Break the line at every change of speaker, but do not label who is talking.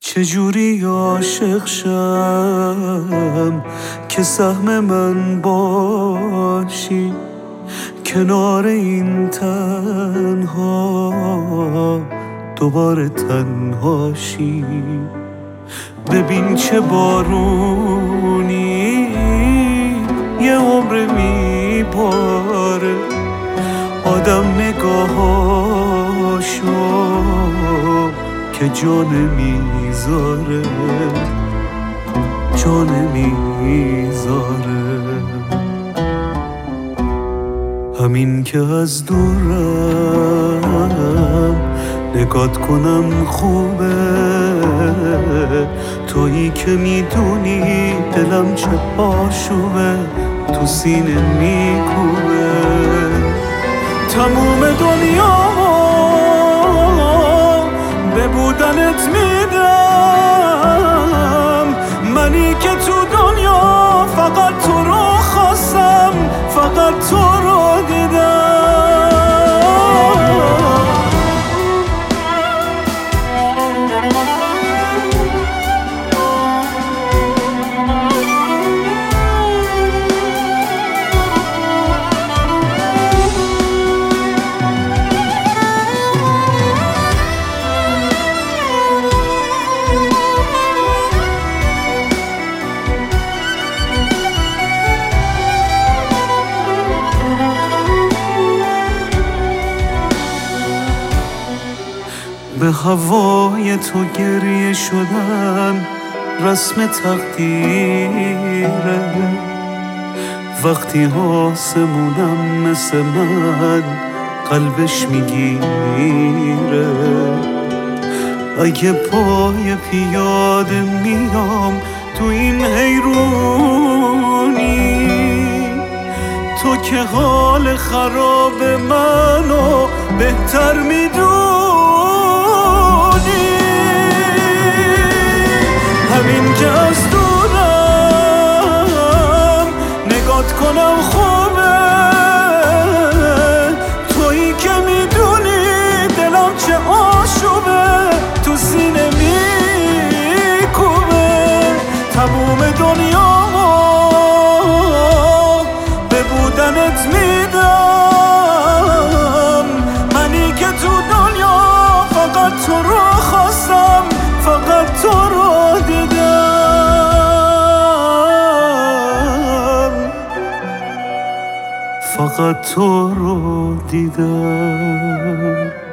چجوری عاشق شم که سهم من باشی، کنار این تنها دوباره تنهاشی. ببین چه بارونی یه عمر میباره، آدم نگاهاشو که جان میذاره، جان میذاره. همین که از دورم نگات کنم خوبه، تویی که میدونی دلم چه آشوبه، تو سینه میکوبه. تموم دنیا به بودنت میدم، منی که تو دنیا فقط تو رو خواستم، فقط تو رو دیدم. به هوای تو گریه شدن رسم تقدیره، وقتی آسمونم مثل من قلبش میگیره. اگه پای پیاده میام تو این حیرونی، تو که حال خراب منو بهتر میدونی. همین که از دورم نگات کنم خوبه، تویی که میدونی دلم چه آشوبه، تو سینه میکوبه. تموم دنیا به بودنت میدم، منی که تو دنیا فقط تو رو خواستم، فقط تو رو دیدم، فقط تو رو دیدم.